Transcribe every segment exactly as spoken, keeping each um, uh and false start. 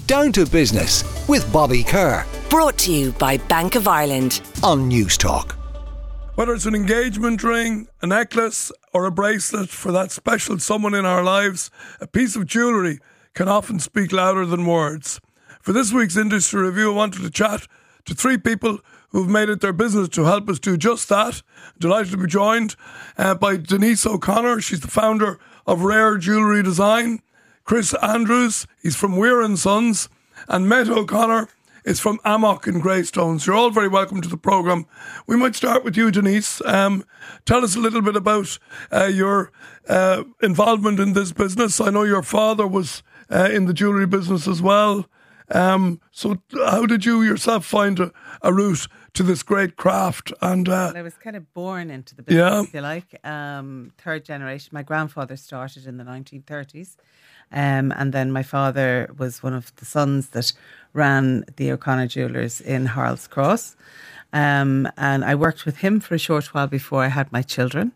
Down to Business with Bobby Kerr. Brought to you by Bank of Ireland on News Talk. Whether it's an engagement ring, a necklace or a bracelet for that special someone in our lives, a piece of jewellery can often speak louder than words. For this week's Industry Review, I wanted to chat to three people who've made it their business to help us do just that. Delighted to be joined uh, by Denise O'Connor. She's the founder of Rare Jewellery Design. Chris Andrews, he's from Weir and Sons. And Met O'Connor is from Amok in Greystones. You're all very welcome to the programme. We might start with you, Denise. Um, tell us a little bit about uh, your uh, involvement in this business. I know your father was uh, in the jewellery business as well. Um, so how did you yourself find a, a route to this great craft? And uh, well, I was kind of born into the business, yeah. if you like. Um, third generation. My grandfather started in the nineteen thirties. Um, and then my father was one of the sons that ran the O'Connor Jewellers in Harold's Cross. Um, and I worked with him for a short while before I had my children,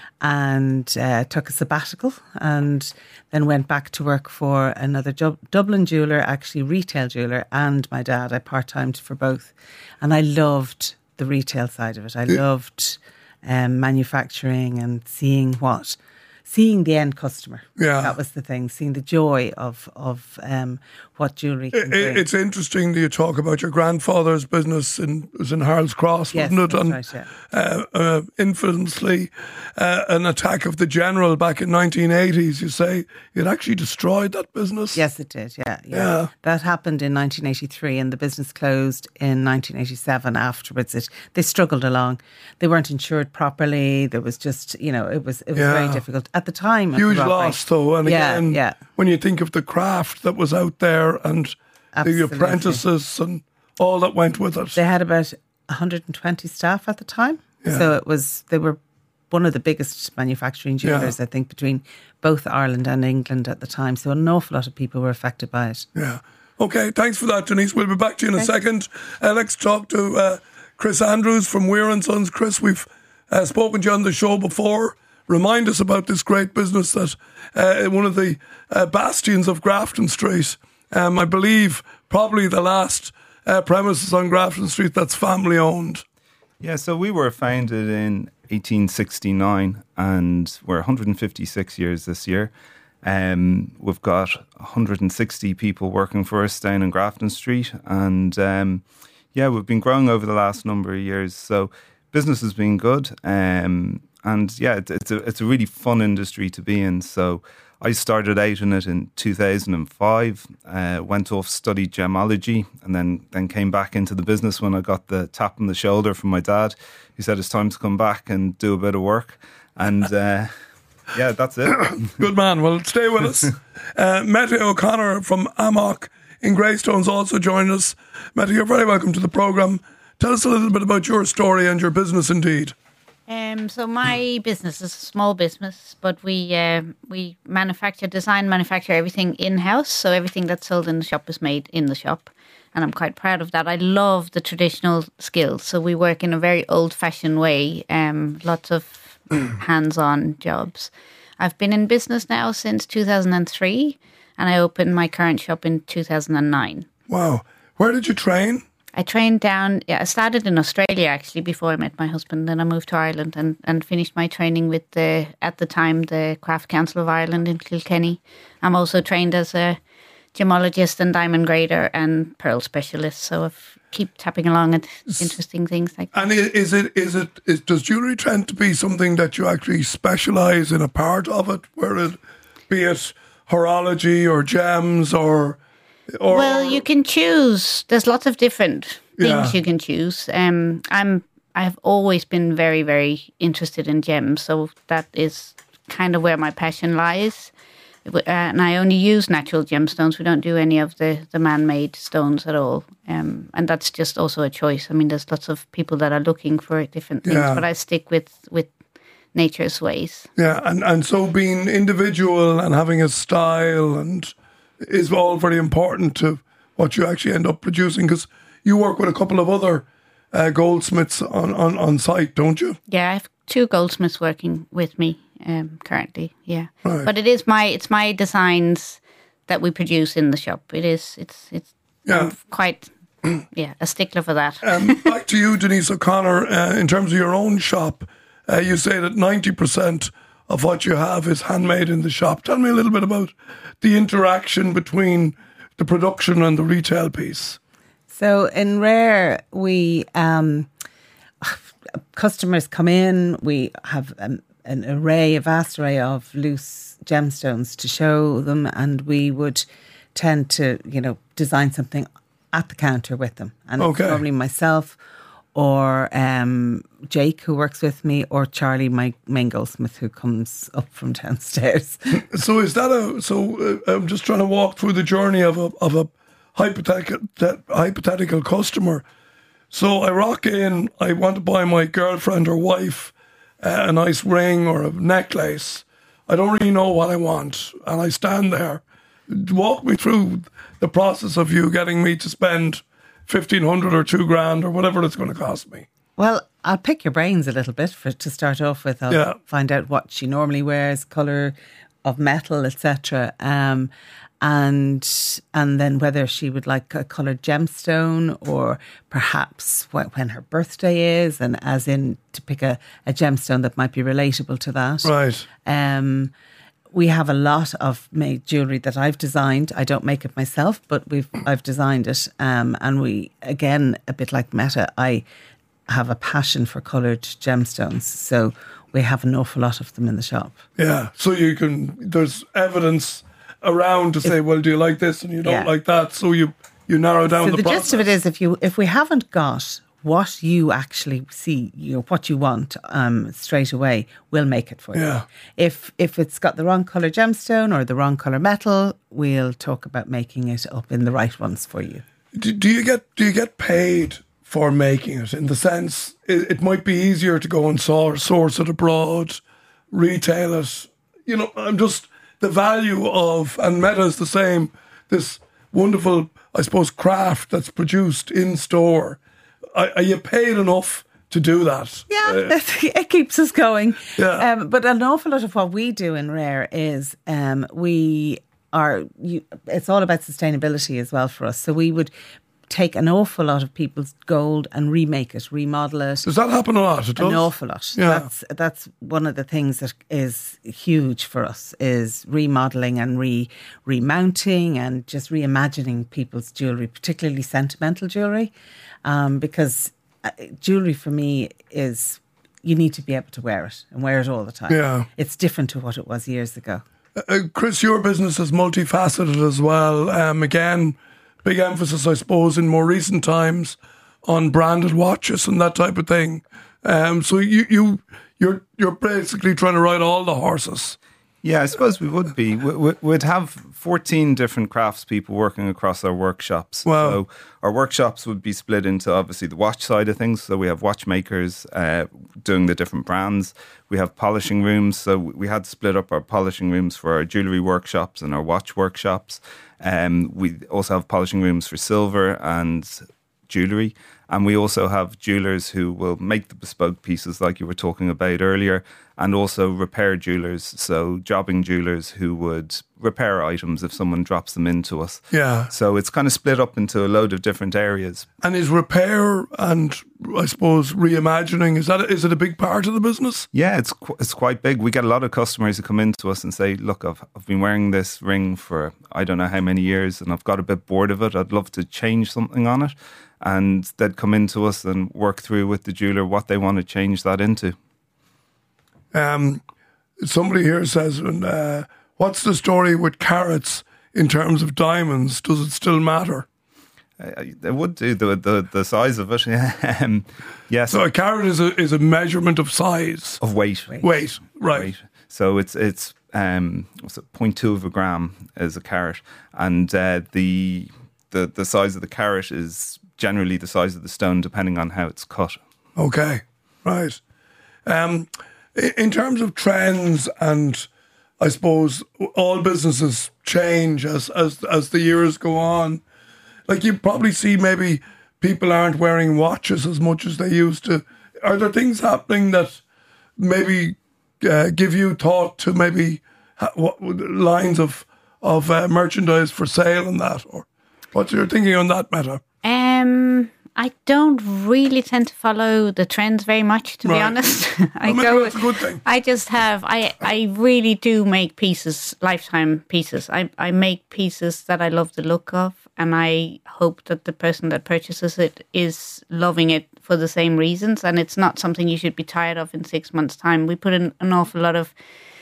and uh, took a sabbatical, and then went back to work for another Dub- Dublin jeweller, actually retail jeweller, and my dad. I part-timed for both. And I loved the retail side of it. I loved um, manufacturing and seeing what... Seeing the end customer. Yeah. That was the thing. Seeing the joy of of um, what jewellery can it, bring. It's interesting that you talk about your grandfather's business in was in Harold's Cross, yes, wasn't it? And right, yeah. uh, uh, infamously, uh, an attack of the General back in nineteen eighties. You say it actually destroyed that business. Yes, it did. Yeah, yeah, yeah. That happened in nineteen eighty-three, and the business closed in nineteen eighty-seven. Afterwards, it they struggled along. They weren't insured properly. There was just, you know, it was it was Yeah. very difficult at the time. Huge loss, though. And yeah, again, yeah. when you think of the craft that was out there and Absolutely. the apprentices and all that went with it. They had about one hundred twenty staff at the time. Yeah. So it was, they were one of the biggest manufacturing jewellers, Yeah. I think, between both Ireland and England at the time. So an awful lot of people were affected by it. Yeah. Okay, thanks for that, Denise. We'll be back to you in a Okay. second. Uh, let's talk to uh, Chris Andrews from Weir and Sons. Chris, we've uh, spoken to you on the show before. Remind us about this great business that uh, one of the uh, bastions of Grafton Street. Um, I believe probably the last uh, premises on Grafton Street that's family owned. Yeah, so we were founded in eighteen sixty-nine and we're one hundred fifty-six years this year. Um, we've got one hundred sixty people working for us down in Grafton Street, and um, yeah, we've been growing over the last number of years. So business has been good. Um, And yeah, it's, it's a it's a really fun industry to be in. So I started out in it in two thousand five, uh, went off, studied gemology, and then, then came back into the business when I got the tap on the shoulder from my dad, who said it's time to come back and do a bit of work. And uh, yeah, that's it. Good man. Well, stay with us. Uh, Mette O'Connor from Amok in Greystones also joined us. Mette, you're very welcome to the programme. Tell us a little bit about your story and your business indeed. Um, so my business is a small business, but we uh, we manufacture, design, manufacture everything in-house. So everything that's sold in the shop is made in the shop. And I'm quite proud of that. I love the traditional skills. So we work in a very old-fashioned way, um, lots of hands-on jobs. I've been in business now since two thousand three, and I opened my current shop in two thousand nine. Wow. Where did you train? I trained down, yeah, I started in Australia actually before I met my husband. Then I moved to Ireland and, and finished my training with the, at the time, the Craft Council of Ireland in Kilkenny. I'm also trained as a gemologist and diamond grader and pearl specialist. So I keep tapping along at interesting things like that. And is it, is it, is, does jewellery tend to be something that you actually specialise in a part of it, where it, be it horology or gems or... Or, well, you can choose. There's lots of different things Yeah. you can choose. Um, I'm. I've always been very, very interested in gems, so that is kind of where my passion lies. Uh, and I only use natural gemstones. We don't do any of the, the man-made stones at all. Um, and that's just also a choice. I mean, there's lots of people that are looking for different things, Yeah. but I stick with with nature's ways. Yeah, and, and so being individual and having a style and is all very important to what you actually end up producing, because you work with a couple of other uh, goldsmiths on, on, on site, don't you? Yeah, I have two goldsmiths working with me um, currently. Yeah, Right. but it is my it's my designs that we produce in the shop. It is. It's. It's. Yeah. I'm quite. Yeah, a stickler for that. Um, back to you, Denise O'Connor. Uh, in terms of your own shop, uh, you say that ninety percent of what you have is handmade in the shop. Tell me a little bit about the interaction between the production and the retail piece. So in Rare, we um, customers come in. We have an, an array, a vast array of loose gemstones to show them, and we would tend to, you know, design something at the counter with them. And Okay. it's probably myself or um, Jake, who works with me, or Charlie, my main goldsmith, who comes up from downstairs. So is that a? So uh, I'm just trying to walk through the journey of a of a hypothetical that hypothetical customer. So I rock in. I want to buy my girlfriend or wife uh, a nice ring or a necklace. I don't really know what I want, and I stand there. Walk me through the process of you getting me to spend fifteen hundred or two grand or whatever it's going to cost me. Well, I'll pick your brains a little bit for to start off with. I'll Yeah. find out what she normally wears, colour of metal, et cetera. Um, and and then whether she would like a coloured gemstone or perhaps wh- when her birthday is, and as in to pick a, a gemstone that might be relatable to that. Right. Um, we have a lot of made jewellery that I've designed. I don't make it myself, but we've I've designed it. Um, and we, again, a bit like Meta, I have a passion for coloured gemstones. So we have an awful lot of them in the shop. Yeah. So you can. There's evidence around to say, well, do you like this and you don't Yeah. like that? So you you narrow down So the, the process. gist of it is, if you if we haven't got what you actually see, you know, what you want um, straight away, we'll make it for you. Yeah. If if it's got the wrong colour gemstone or the wrong colour metal, we'll talk about making it up in the right ones for you. Do, do you get do you get paid for making it? In the sense, it, it might be easier to go and source, source it abroad, retail it. You know, I'm just the value of, and Meta's the same. This wonderful, I suppose, craft that's produced in store. Are, are you paid enough to do that? Yeah, it keeps us going. Yeah. Um, but an awful lot of what we do in Rare is um, we are, you, it's all about sustainability as well for us. So we would take an awful lot of people's gold and remake it, remodel it. Does that happen a lot? It does? An awful lot. Yeah. That's that's one of the things that is huge for us, is remodelling and re remounting and just reimagining people's jewellery, particularly sentimental jewellery, um, because uh, jewellery for me is, you need to be able to wear it and wear it all the time. Yeah. It's different to what it was years ago. Uh, Chris, your business is multifaceted as well. Um, again, big emphasis, I suppose, in more recent times on branded watches and that type of thing. Um, so you you you're you're basically trying to ride all the horses. Yeah, I suppose we would be. We- we- We'd have fourteen different craftspeople working across our workshops. Wow. So our workshops would be split into obviously the watch side of things. So we have watchmakers uh, doing the different brands. We have polishing rooms. So we had to split up our polishing rooms for our jewellery workshops and our watch workshops. Um, we also have polishing rooms for silver and jewellery. And we also have jewellers who will make the bespoke pieces like you were talking about earlier, and also repair jewellers, so jobbing jewellers who would repair items if someone drops them into us. Yeah. So it's kind of split up into a load of different areas. And is repair and, I suppose, reimagining, is that is it a big part of the business? Yeah, it's qu- it's quite big. We get a lot of customers who come into us and say, look, I've, I've been wearing this ring for I don't know how many years and I've got a bit bored of it. I'd love to change something on it. And they'd come into us and work through with the jeweller what they want to change that into. Um, somebody here says, uh, what's the story with carats in terms of diamonds? Does it still matter? I, I would do the, the the size of it. um, yes, So a carat is a, is a measurement of size. of weight. Weight, right. Weight. So it's it's um what's it, zero point two of a gram is a carat, and uh, the the the size of the carat is generally the size of the stone, depending on how it's cut. Okay, right. Um, i- in terms of trends, and I suppose all businesses change as as as the years go on. Like you probably see, maybe people aren't wearing watches as much as they used to. Are there things happening that maybe uh, give you thought to maybe ha- what lines of of uh, merchandise for sale and that? Or what's your thinking on that matter? Um, I don't really tend to follow the trends very much, to Right. be honest. I Well, maybe go. that's a good thing. I just have. I I really do make pieces, lifetime pieces. I I make pieces that I love the look of, and I hope that the person that purchases it is loving it for the same reasons. And it's not something you should be tired of in six months' time. We put in an awful lot of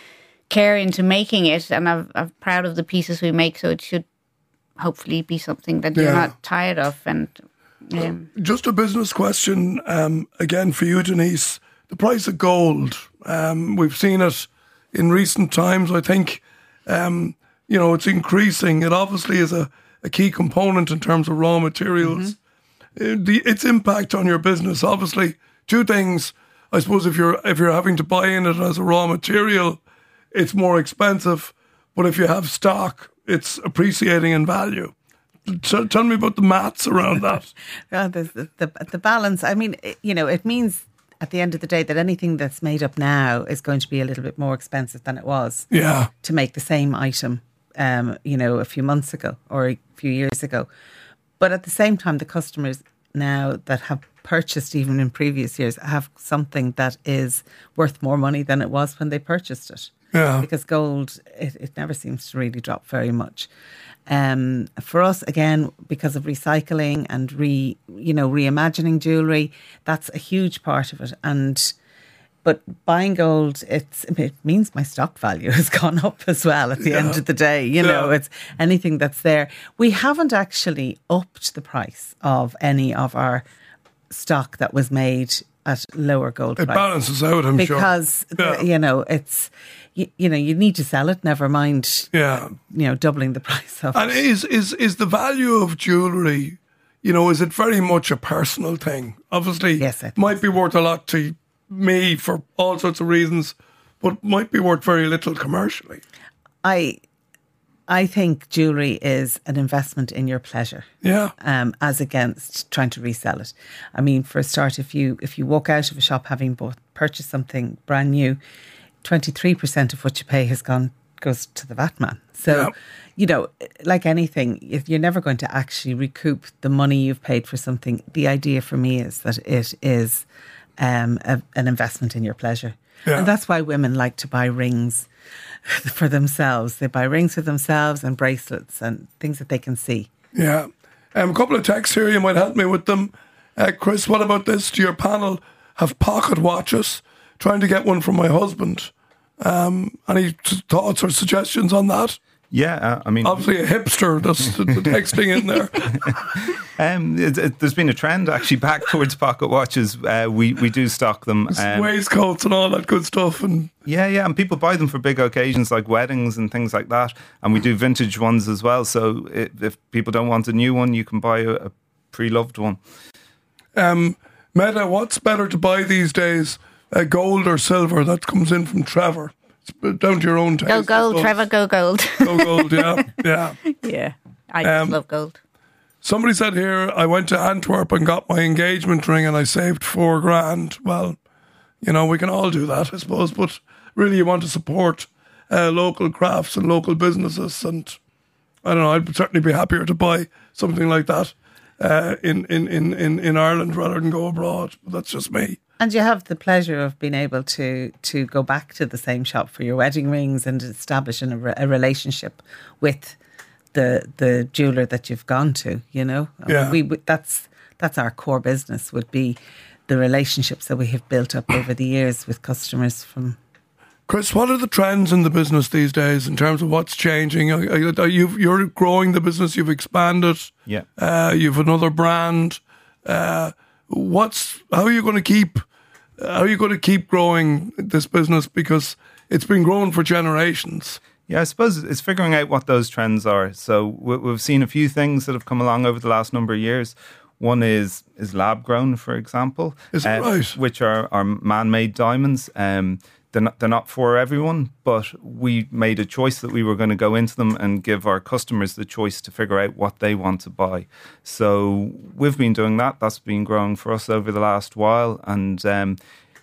care into making it, and I'm, I'm proud of the pieces we make. So it should hopefully be something that you're Yeah. not tired of. And um, Just a business question um, again for you, Denise. The price of gold, um, we've seen it in recent times. I think, um, you know, it's increasing. It obviously is a, a key component in terms of raw materials. Uh, the, its impact on your business, obviously, two things. I suppose if you're if you're having to buy in it as a raw material, it's more expensive. But if you have stock, it's appreciating in value. T- tell me about the maths around that. Well, the, the, the, the balance, I mean, it, you know, it means at the end of the day that anything that's made up now is going to be a little bit more expensive than it was Yeah. to make the same item, um, you know, a few months ago or a few years ago. But at the same time, the customers now that have purchased even in previous years have something that is worth more money than it was when they purchased it. Yeah. Because gold, it, it never seems to really drop very much. Um, for us, again, because of recycling and re, you know, reimagining jewellery, that's a huge part of it. And but buying gold, it's it means my stock value has gone up as well at the Yeah. end of the day. You know, Yeah. it's anything that's there. We haven't actually upped the price of any of our stock that was made at lower gold It price. balances out, I'm sure. Because, Yeah. the- you know, it's, you, you know, you need to sell it, never mind, Yeah. you know, doubling the price of And it. is is is the value of jewellery, you know, is it very much a personal thing? Obviously, Yes, I think might be worth a lot to me for all sorts of reasons, but might be worth very little commercially. I, I think jewellery is an investment in your pleasure. Yeah. Um, as against trying to resell it. I mean, for a start, if you if you walk out of a shop having bought purchased something brand new, twenty-three percent of what you pay has gone goes to the V A T man. So, Yeah. you know, like anything, if you're never going to actually recoup the money you've paid for something. The idea for me is that it is um, a, an investment in your pleasure. Yeah. And that's why women like to buy rings for themselves. They buy rings for themselves and bracelets and things that they can see. Yeah. Um, a couple of texts here, you might help me with them. Uh, Chris, what about this? Do your panel have pocket watches? Trying to get one from my husband. Um, any t- thoughts or suggestions on that? Yeah, uh, I mean, Obviously a hipster, that's the, the texting in there. um, it, it, there's been a trend actually back towards pocket watches. Uh, we we do stock them. Um, Waistcoats and all that good stuff. And yeah, yeah, and people buy them for big occasions like weddings and things like that. And we do vintage ones as well. So it, if people don't want a new one, you can buy a, a pre-loved one. um, Meta, what's better to buy these days? Uh, gold or silver? That comes in from Trevor. It's down to your own taste. go I gold, suppose. Trevor, go gold. Go gold, yeah. Yeah. Yeah, I Um, just love gold. Somebody said here, I went to Antwerp and got my engagement ring and I saved four grand. Well, you know, we can all do that, I suppose, but really you want to support uh, local crafts and local businesses. And I don't know, I'd certainly be happier to buy something like that uh, in, in, in, in, in Ireland rather than go abroad. But that's just me. And you have the pleasure of being able to to go back to the same shop for your wedding rings and establish a, re- a relationship with the the jeweler that you've gone to. You know, Yeah. we, we that's that's our core business. Would be the relationships that we have built up over the years with customers. From Chris, what are the trends in the business these days in terms of what's changing? Are, are, are you, you're growing the business, you've expanded, Yeah. uh, you've another brand. Uh, what's how are you going to keep how are you going to keep growing this business, because it's been growing for generations? Yeah, I suppose it's figuring out what those trends are. So we- we've seen a few things that have come along over the last number of years. One is is lab grown, for example, Is it uh, right? which are, are man-made diamonds. Um, they're not, they're not for everyone, but we made a choice that we were going to go into them and give our customers the choice to figure out what they want to buy. So we've been doing that. That's been growing for us over the last while. And um,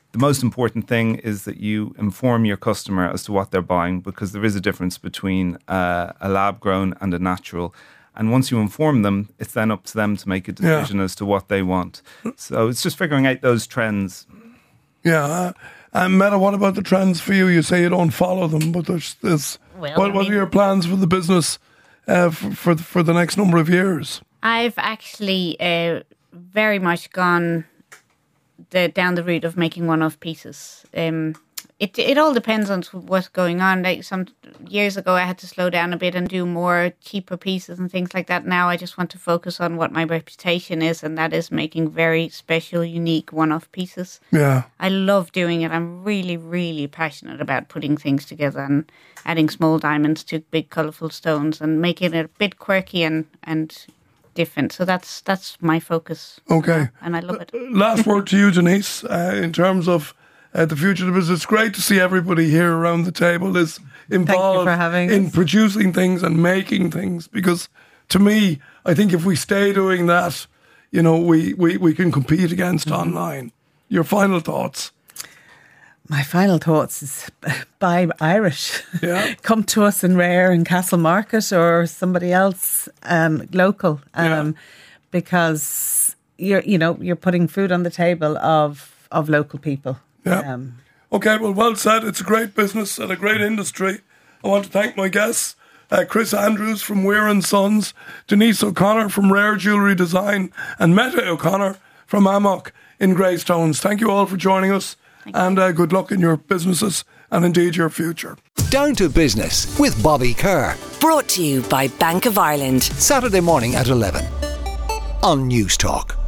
the most important thing is that you inform your customer as to what they're buying, because there is a difference between uh, a lab grown and a natural. And once you inform them, it's then up to them to make a decision yeah. as to what they want. So it's just figuring out those trends. Yeah. Uh, and Meta, what about the trends for you? You say you don't follow them, but there's this. Well, what, I what mean, are your plans for the business uh, for, for for the next number of years? I've actually uh, very much gone the, down the route of making one-off pieces. Um, it it all depends on what's going on. Like some years ago, I had to slow down a bit and do more cheaper pieces and things like that. Now I just want to focus on what my reputation is, and that is making very special, unique one-off pieces. Yeah, I love doing it. I'm really, really passionate about putting things together and adding small diamonds to big, colourful stones and making it a bit quirky and and different. So that's that's my focus. Okay, and I love it. Last word to you, Denise, uh, in terms of Uh, the future of the business. It's great to see everybody here around the table is involved in us. producing things and making things, because to me, I think if we stay doing that, you know, we, we, we can compete against mm-hmm. online. Your final thoughts? My final thoughts is buy Irish. Yeah. Come to us in Rare and Castlemarket or somebody else um, local, um, yeah. because you're you know you're putting food on the table of of local people. Yeah. Um, okay, well, well said. It's a great business and a great industry. I want to thank my guests, uh, Chris Andrews from Weir and Sons, Denise O'Connor from Rare Jewellery Design, and Meta O'Connor from Amok in Greystones. Thank you all for joining us, thank and uh, good luck in your businesses and indeed your future. Down to Business with Bobby Kerr. Brought to you by Bank of Ireland. Saturday morning at eleven on News Talk.